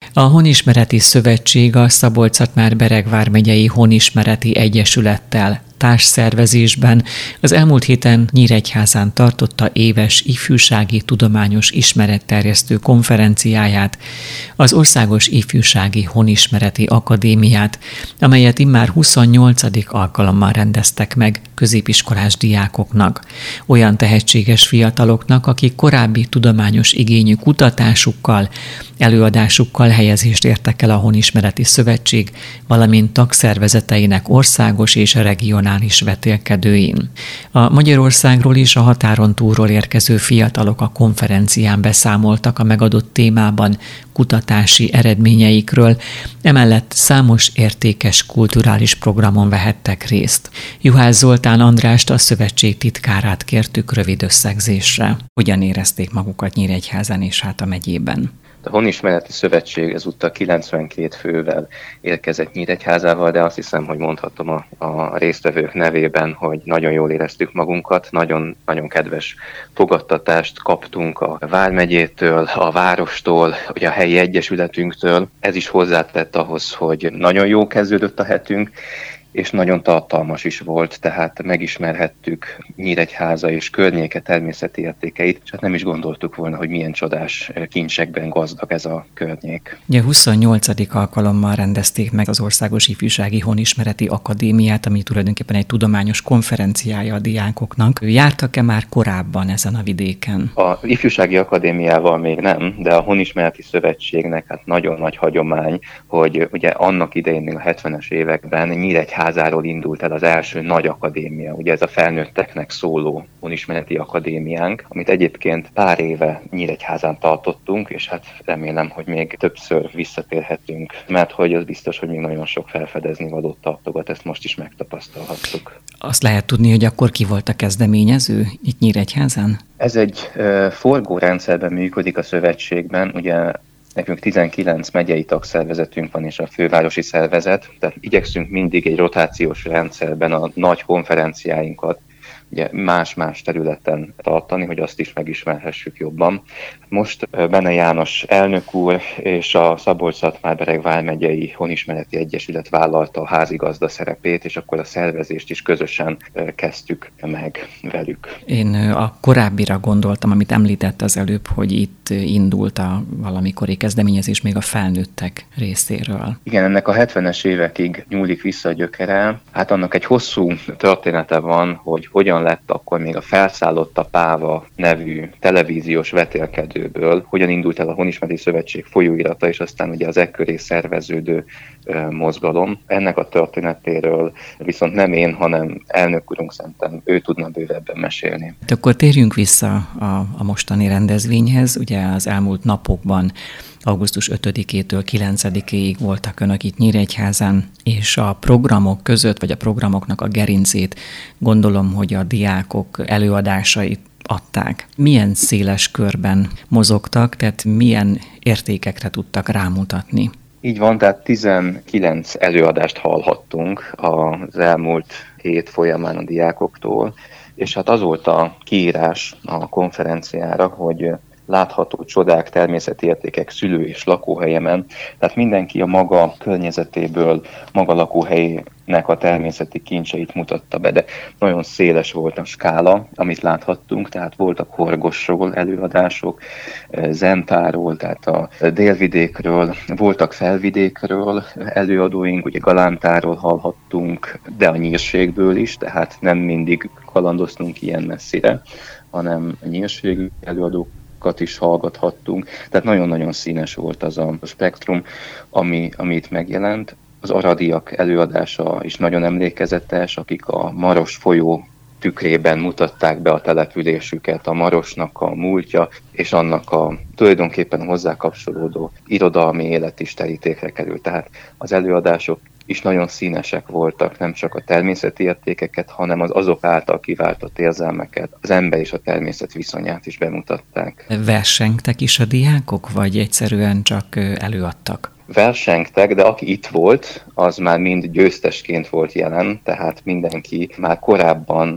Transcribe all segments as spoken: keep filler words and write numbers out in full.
A Honismereti Szövetség a Szabolcs-Szatmár-Bereg vármegyei Honismereti Egyesülettel társszervezésben az elmúlt héten Nyíregyházán tartotta éves ifjúsági tudományos ismeretterjesztő konferenciáját, az Országos Ifjúsági Honismereti Akadémiát, amelyet immár huszonnyolcadik alkalommal rendeztek meg középiskolás diákoknak, olyan tehetséges fiataloknak, akik korábbi tudományos igényű kutatásukkal, előadásukkal helyezést értek el a Honismereti Szövetség, valamint tagszervezeteinek országos és regionális vetélkedőin. A Magyarországról és a határon túlról érkező fiatalok a konferencián beszámoltak a megadott témában kutatási eredményeikről, emellett számos értékes kulturális programon vehettek részt. Juhász Zoltán Andrást, a szövetség titkárát kértük rövid összegzésre. Hogyan érezték magukat Nyíregyházán és hát a megyében? A Honismereti Szövetség ezúttal kilencvenkét fővel érkezett Nyíregyházával, de azt hiszem, hogy mondhatom a, a résztvevők nevében, hogy nagyon jól éreztük magunkat, nagyon, nagyon kedves fogadtatást kaptunk a vármegyétől, a várostól, ugye a helyi egyesületünktől. Ez is hozzátett ahhoz, hogy nagyon jó kezdődött a hetünk, és nagyon tartalmas is volt, tehát megismerhettük Nyíregyháza és környéke természeti értékeit, és hát nem is gondoltuk volna, hogy milyen csodás kincsekben gazdag ez a környék. Ugye huszonnyolcadik alkalommal rendezték meg az Országos Ifjúsági Honismereti Akadémiát, ami tulajdonképpen egy tudományos konferenciája a diákoknak. Jártak-e már korábban ezen a vidéken? A Ifjúsági Akadémiával még nem, de a Honismereti Szövetségnek hát nagyon nagy hagyomány, hogy ugye annak idején még a hetvenes években Nyíregyháza Házáról indult el az első nagy akadémia, ugye ez a felnőtteknek szóló honismereti akadémiánk, amit egyébként pár éve Nyíregyházán tartottunk, és hát remélem, hogy még többször visszatérhetünk, mert hogy az biztos, hogy még nagyon sok felfedezni valót tartogat, ezt most is megtapasztalhattuk. Azt lehet tudni, hogy akkor ki volt a kezdeményező itt Nyíregyházán? Ez egy uh, forgórendszerben működik a szövetségben, ugye nekünk tizenkilenc megyei tagszervezetünk van, és a fővárosi szervezet, tehát igyekszünk mindig egy rotációs rendszerben a nagy konferenciáinkat ugye más-más területen tartani, hogy azt is megismerhessük jobban. Most Bene János elnök úr és a Szabolcs-Szatmár-Bereg vármegyei Honismereti Egyesület vállalta a házigazda szerepét, és akkor a szervezést is közösen kezdtük meg velük. Én a korábbira gondoltam, amit említett az előbb, hogy itt indult a valamikori kezdeményezés még a felnőttek részéről. Igen, ennek a hetvenes évekig nyúlik vissza a gyökere. Hát annak egy hosszú története van, hogy hogyan lett akkor még a Felszállott a Páva nevű televíziós vetélkedőből, hogyan indult el a Honismereti Szövetség folyóirata, és aztán ugye az ekköré szerveződő ö, mozgalom. Ennek a történetéről viszont nem én, hanem elnök úrunk, szerintem ő tudna bővebben mesélni. De akkor térjünk vissza a, a mostani rendezvényhez. Ugye az elmúlt napokban augusztus ötödikétől kilencedikéig voltak önök itt Nyíregyházán, és a programok között, vagy a programoknak a gerincét gondolom, hogy a diákok előadásait adták. Milyen széles körben mozogtak, tehát milyen értékekre tudtak rámutatni? Így van, tehát tizenkilenc előadást hallhattunk az elmúlt hét folyamán a diákoktól, és hát az volt a kiírás a konferenciára, hogy látható csodák, természeti értékek szülő- és lakóhelyemen. Tehát mindenki a maga környezetéből, maga lakóhelyének a természeti kincseit mutatta be, de nagyon széles volt a skála, amit láthattunk, tehát voltak Horgosról előadások, Zentáról, tehát a délvidékről, voltak felvidékről előadóink, ugye Galántáról hallhattunk, de a Nyírségből is, tehát nem mindig kalandoztunk ilyen messzire, hanem a nyírségű előadók is hallgathattunk, tehát nagyon-nagyon színes volt az a spektrum, ami, ami itt megjelent. Az aradiak előadása is nagyon emlékezetes, akik a Maros folyó tükrében mutatták be a településüket, a Marosnak a múltja, és annak a tulajdonképpen hozzá kapcsolódó irodalmi élet is terítékre került. Tehát az előadások is nagyon színesek voltak, nem csak a természeti értékeket, hanem az azok által kiváltott érzelmeket, az ember és a természet viszonyát is bemutatták. Versengtek is a diákok, vagy egyszerűen csak előadtak? Versengtek, de aki itt volt, az már mind győztesként volt jelen, tehát mindenki már korábban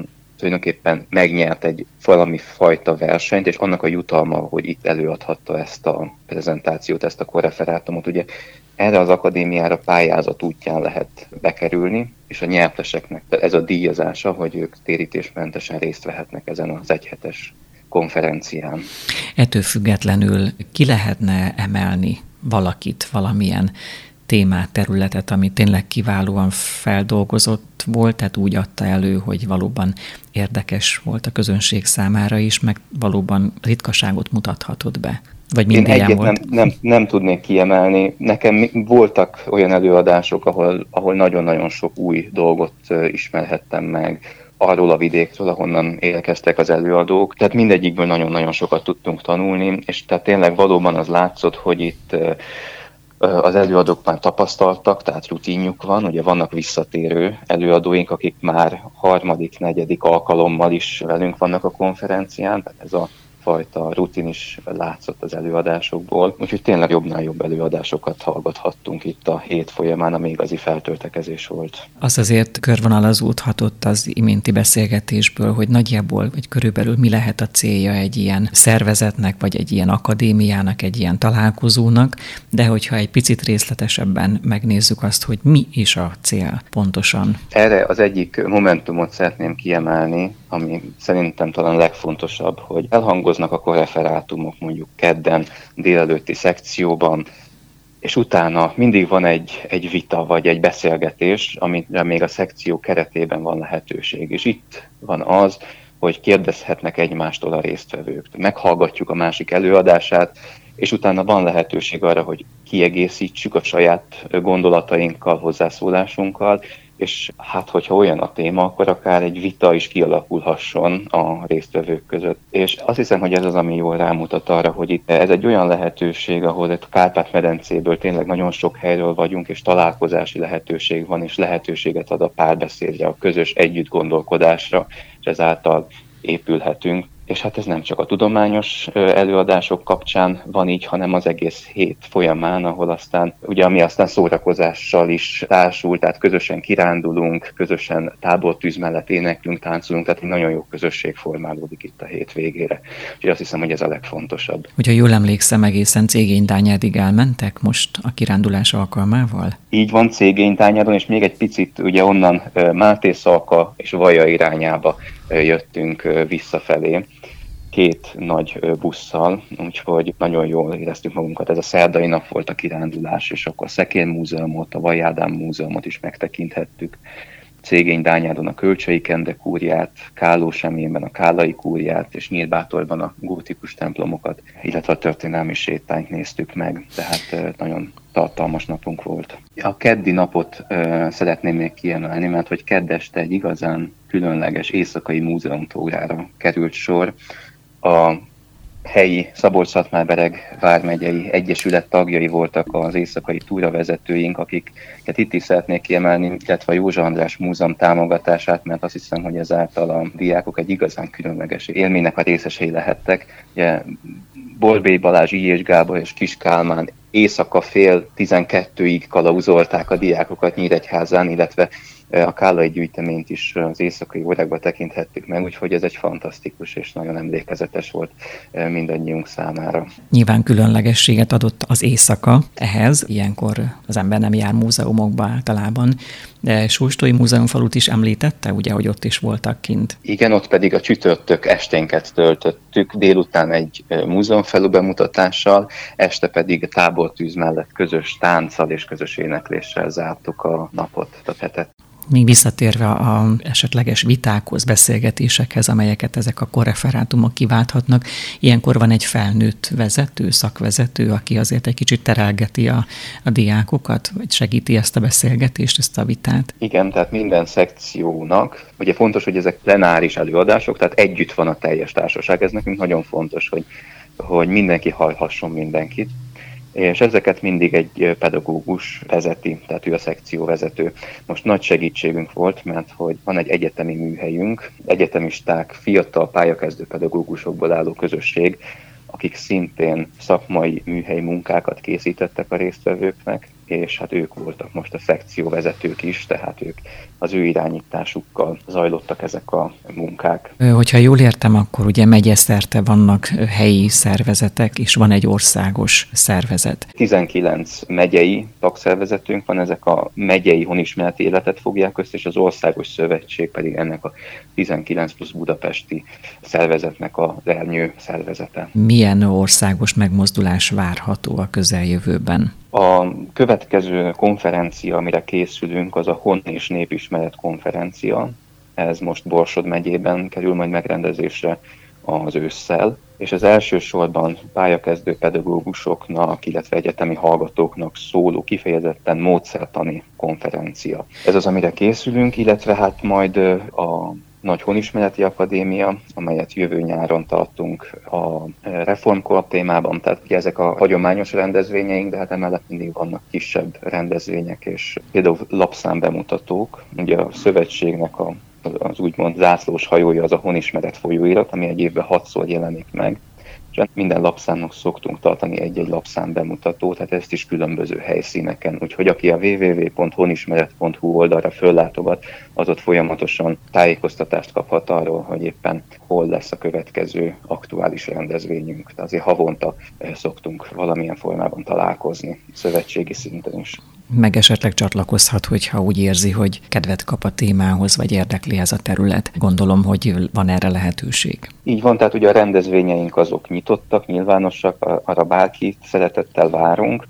tulajdonképpen megnyert egy valami fajta versenyt, és annak a jutalma, hogy itt előadhatta ezt a prezentációt, ezt a korreferátumot. Ugye erre az akadémiára pályázat útján lehet bekerülni, és a nyerteseknek ez a díjazása, hogy ők térítésmentesen részt vehetnek ezen az egyhetes konferencián. Ettől függetlenül ki lehetne emelni valakit, valamilyen témát, területet, ami tényleg kiválóan feldolgozott volt, tehát úgy adta elő, hogy valóban érdekes volt a közönség számára is, meg valóban ritkaságot mutathatott be. Vagy mind Én ilyen egyet volt? Nem, nem, nem tudnék kiemelni. Nekem voltak olyan előadások, ahol, ahol nagyon-nagyon sok új dolgot ismerhettem meg, arról a vidékről, ahonnan érkeztek az előadók. Tehát mindegyikből nagyon-nagyon sokat tudtunk tanulni, és tehát tényleg valóban az látszott, hogy itt az előadók már tapasztaltak, tehát rutinjuk van, ugye vannak visszatérő előadóink, akik már harmadik, negyedik alkalommal is velünk vannak a konferencián, tehát ez a fajta rutin is látszott az előadásokból. Úgyhogy tényleg jobbnál jobb előadásokat hallgathattunk itt a hét folyamán, ami igazi feltöltekezés volt. Az azért körvonalazódhatott az iménti beszélgetésből, hogy nagyjából, vagy körülbelül mi lehet a célja egy ilyen szervezetnek, vagy egy ilyen akadémiának, egy ilyen találkozónak, de hogyha egy picit részletesebben megnézzük azt, hogy mi is a cél pontosan. Erre az egyik momentumot szeretném kiemelni, ami szerintem talán legfontosabb, hogy elhangoznak a korreferátumok mondjuk kedden, délelőtti szekcióban, és utána mindig van egy, egy vita vagy egy beszélgetés, amire még a szekció keretében van lehetőség. És itt van az, hogy kérdezhetnek egymástól a résztvevők. Meghallgatjuk a másik előadását, és utána van lehetőség arra, hogy kiegészítsük a saját gondolatainkkal, hozzászólásunkkal, és hát, hogyha olyan a téma, akkor akár egy vita is kialakulhasson a résztvevők között. És azt hiszem, hogy ez az, ami jól rámutat arra, hogy itt ez egy olyan lehetőség, ahol a Kárpát-medencéből tényleg nagyon sok helyről vagyunk, és találkozási lehetőség van, és lehetőséget ad a párbeszédre, a közös együttgondolkodásra, és ezáltal épülhetünk. És hát ez nem csak a tudományos előadások kapcsán van így, hanem az egész hét folyamán, ahol aztán, ugye ami aztán szórakozással is társul, tehát közösen kirándulunk, közösen tábortűz mellett éneklünk, táncolunk, tehát egy nagyon jó közösség formálódik itt a hét végére. Úgyhogy azt hiszem, hogy ez a legfontosabb. Hogyha jól emlékszem, egészen Cégény-Tányádig elmentek most a kirándulás alkalmával? Így van, Cégény-Tányádon, és még egy picit ugye onnan Máté-Szalka és Vaja irányába jöttünk visszafelé két nagy busszal, úgyhogy nagyon jól éreztük magunkat. Ez a szerdai nap volt a kirándulás, és akkor a Szekér Múzeumot, a Vajj Ádám Múzeumot is megtekinthettük. Cégény-Tányádon a Kölcsei Kende kúriát, Kálósemjénben a Kálai kúriát, és Nyírbátorban a gótikus templomokat, illetve a történelmi sétányt néztük meg, tehát nagyon tartalmas napunk volt. A keddi napot uh, szeretném még kiemelni, mert hogy kedd este egy igazán különleges éjszakai múzeumtúrára került sor. A helyi Szabolcs-Szatmár-Bereg vármegyei egyesület tagjai voltak az éjszakai túravezetőink, akiket itt is szeretnék kiemelni, illetve a Józsa András Múzeum támogatását, mert azt hiszem, hogy ezáltal a diákok egy igazán különleges élménynek a részesei lehettek. Ugye Borbély Balázs, Illyés Gábor és Kis Kálmán éjszaka fél tizenkettőig kalauzolták a diákokat Nyíregyházán, illetve a Kállai gyűjteményt is az éjszakai órákban tekinthettük meg, úgyhogy ez egy fantasztikus és nagyon emlékezetes volt mindannyiunk számára. Nyilván különlegességet adott az éjszaka ehhez, ilyenkor az ember nem jár múzeumokba általában, de Sóstói Múzeumfalut is említette, ugye, hogy ott is voltak kint. Igen, ott pedig a csütörtök esténket töltöttük, délután egy múzeumfalu bemutatással, este pedig tábortűz mellett közös tánccal és közös énekléssel zártuk a napot, a hetet. Még visszatérve a esetleges vitákhoz, beszélgetésekhez, amelyeket ezek a korreferátumok kiválthatnak, ilyenkor van egy felnőtt vezető, szakvezető, aki azért egy kicsit terelgeti a, a diákokat, vagy segíti ezt a beszélgetést, ezt a vitát. Igen, tehát minden szekciónak, ugye fontos, hogy ezek plenáris előadások, tehát együtt van a teljes társaság, ez nekünk nagyon fontos, hogy, hogy mindenki hallhasson mindenkit. És ezeket mindig egy pedagógus vezeti, tehát ő a szekcióvezető. Most nagy segítségünk volt, mert hogy van egy egyetemi műhelyünk, egyetemisták, fiatal pályakezdő pedagógusokból álló közösség, akik szintén szakmai műhelyi munkákat készítettek a résztvevőknek, és hát ők voltak most a szekcióvezetők is, tehát ők az ő irányításukkal zajlottak ezek a munkák. Hogyha jól értem, akkor ugye megyeszerte vannak helyi szervezetek, és van egy országos szervezet. tizenkilenc megyei tagszervezetünk van, ezek a megyei honismereti életet fogják össze, és az országos szövetség pedig ennek a tizenkilenc plusz budapesti szervezetnek az ernyő szervezete. Milyen országos megmozdulás várható a közeljövőben? A következő konferencia, amire készülünk, az a Hon és Népismeret konferencia. Ez most Borsod megyében kerül majd megrendezésre az ősszel, és az elsősorban pályakezdő pedagógusoknak, illetve egyetemi hallgatóknak szóló kifejezetten módszertani konferencia. Ez az, amire készülünk, illetve hát majd a Nagy Honismereti Akadémia, amelyet jövő nyáron tartunk a reformkor témában, tehát ugye ezek a hagyományos rendezvényeink, de hát emellett mindig vannak kisebb rendezvények, és például lapszámbemutatók. Ugye a szövetségnek a, az úgymond zászlós hajója az a Honismeret folyóirat, ami egy évben hatszor jelenik meg, és minden lapszámnak szoktunk tartani egy-egy lapszám bemutató, tehát ezt is különböző helyszíneken. Úgyhogy aki a double-u double-u double-u pont honismeret pont hu oldalra föllátogat, az ott folyamatosan tájékoztatást kaphat arról, hogy éppen hol lesz a következő aktuális rendezvényünk. De azért havonta szoktunk valamilyen formában találkozni, szövetségi szinten is. Meg esetleg csatlakozhat, hogyha úgy érzi, hogy kedvet kap a témához, vagy érdekli ez a terület. Gondolom, hogy van erre lehetőség. Így van, tehát ugye a rendezvényeink azok nyitottak, nyilvánosak, arra bárkit szeretettel várunk,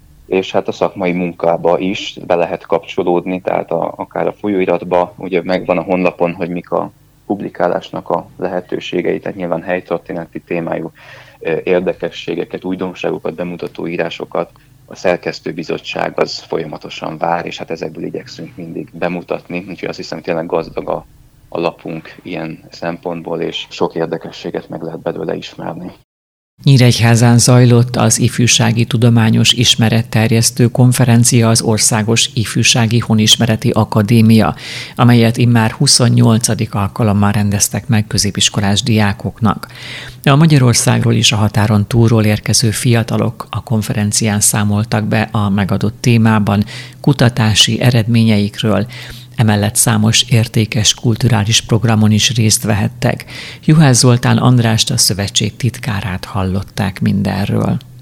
és hát a szakmai munkába is be lehet kapcsolódni, tehát a, akár a folyóiratba, ugye megvan a honlapon, hogy mik a publikálásnak a lehetőségei, tehát nyilván helytörténeti témájú érdekességeket, újdonságokat, bemutató írásokat a szerkesztőbizottság az folyamatosan vár, és hát ezekből igyekszünk mindig bemutatni, úgyhogy azt hiszem, tényleg gazdag a, a lapunk ilyen szempontból, és sok érdekességet meg lehet belőle ismerni. Nyíregyházán zajlott az Ifjúsági Tudományos Ismeretterjesztő Konferencia, az Országos Ifjúsági Honismereti Akadémia, amelyet immár huszonnyolcadik alkalommal rendeztek meg középiskolás diákoknak. A Magyarországról és a határon túlról érkező fiatalok a konferencián számoltak be a megadott témában kutatási eredményeikről, emellett számos értékes kulturális programon is részt vehettek. Juhász Zoltán Andrást, a szövetség titkárát hallották mindenről.